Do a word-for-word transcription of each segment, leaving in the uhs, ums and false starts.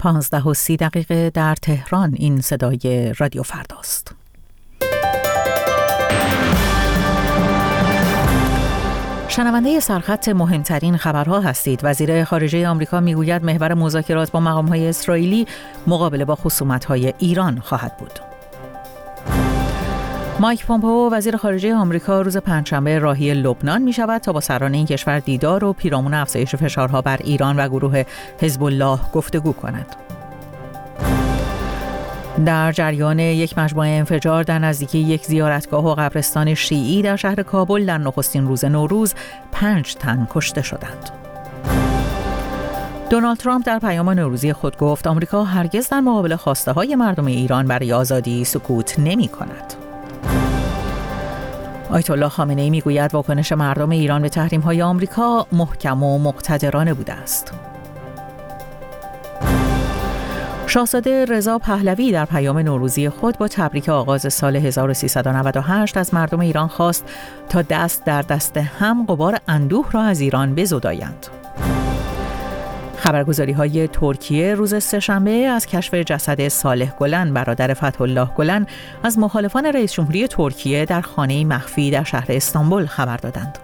پانزده و سی دقیقه در تهران. این صدای رادیو فرداست. شنونده سرخط مهمترین خبرها هستید. وزیر خارجه آمریکا میگوید محور مذاکرات با مقام‌های اسرائیلی مقابله با خصومت‌های ایران خواهد بود. مایک پومپئو وزیر خارجه آمریکا روز پنجشنبه راهی لبنان می شود تا با سران این کشور دیدار و پیرامون افزایش فشارها بر ایران و گروه حزب الله گفتگو کند. در جریان یک مجموعه انفجار در نزدیکی یک زیارتگاه و قبرستان شیعی در شهر کابل در نخستین روز نوروز پنج تن کشته شدند. دونالد ترامپ در پیام نوروزی خود گفت آمریکا هرگز در مقابل خواسته‌های مردم ایران برای آزادی سکوت نمی‌کند. آیت الله خامنه‌ای میگوید واکنش مردم ایران به تحریم‌های آمریکا محکم و مقتدرانه بوده است. شاهزاده رضا پهلوی در پیام نوروزی خود با تبریک آغاز سال هزار و سیصد و نود و هشت از مردم ایران خواست تا دست در دست هم غبار اندوه را از ایران بزدایند. خبرگزاری‌های ترکیه روز سه‌شنبه از کشف جسد صالح گلن برادر فتح‌الله گلن از مخالفان رئیس جمهوری ترکیه در خانه‌ای مخفی در شهر استانبول خبر دادند.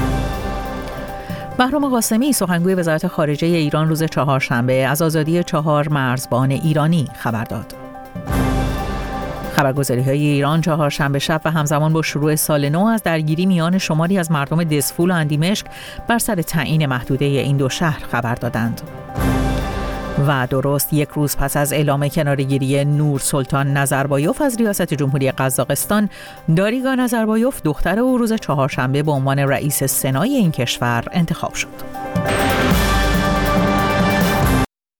بهرام قاسمی سخنگوی وزارت خارجه ایران روز چهارشنبه از آزادی چهار مرزبان ایرانی خبر داد. خبرگزاری‌های ایران چهارشنبه شب و همزمان با شروع سال نو از درگیری میان شماری از مردم دزفول و اندیمشک بر سر تعیین محدوده این دو شهر خبر دادند. و درست یک روز پس از اعلام کناره‌گیری نور سلطان نظربایوف از ریاست جمهوری قزاقستان، داریگا نظربایوف دختر او روز چهارشنبه به عنوان رئیس سنای این کشور انتخاب شد.